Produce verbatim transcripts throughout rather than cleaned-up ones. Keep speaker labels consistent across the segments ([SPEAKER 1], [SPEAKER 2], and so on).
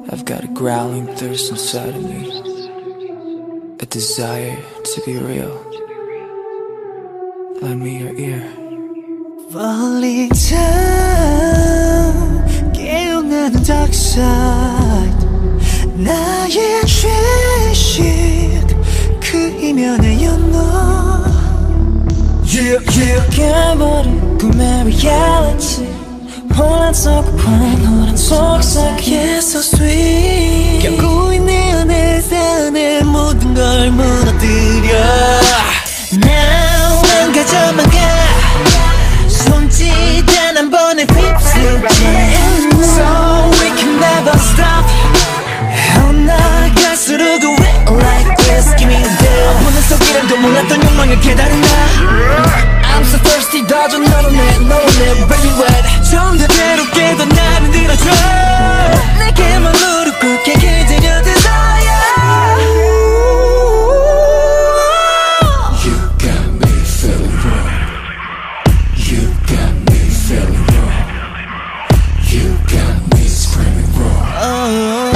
[SPEAKER 1] I've got a growling thirst inside of me, a desire to be real. Lend me your ear.
[SPEAKER 2] 멀리 참 깨어나는 dark side, 나의 죄식 그 이면에 연너.
[SPEAKER 1] Yeah, yeah. 깨버린 꿈의 reality, 혼란 속 황홀한 속삭여 so sweet.
[SPEAKER 2] 결국 내 안에 사는 모든 걸 무너뜨려. Now 난 가져만 가, 손짓 단 한 번에 휩쓸게. So we can never stop. 엇나갈수록 we like this. Give me the deal. 보는 속 이름도 몰랐던 욕망을 깨달은 나. I'm so thirsty 더 좀 널어내 널어내 baby wet. 좀 더 괴롭게도 나를 들어줘. 내게만 무릎 꿇게 기다려 desire.
[SPEAKER 1] You got me feeling wrong. You got me feeling wrong. You got me screaming wrong.
[SPEAKER 2] uh,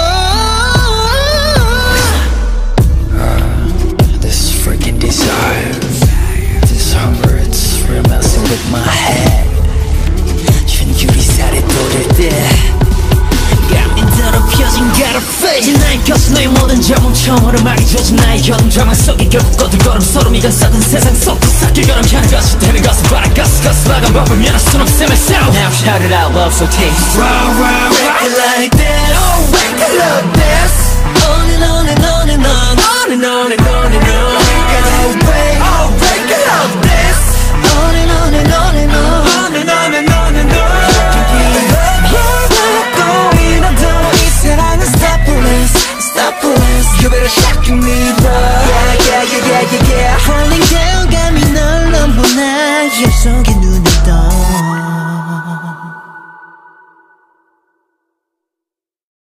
[SPEAKER 1] This freaking desire, this hunger, it's real messing with my head.
[SPEAKER 2] 전율이 살에 돋을 때 감이 더럽혀진 got a face. 나의 곁은 너의 모든 자몽처럼 말이 젖은 나의 현장만 속에 결국 거들거름 소름이가 썩은 세상 속 삭힐거름 향한 것이 되는 것은 바람 가스 가스 마감 바쁘면 할 순 없음을 싸워. Now shout it out, love so tasty.
[SPEAKER 1] Round, round.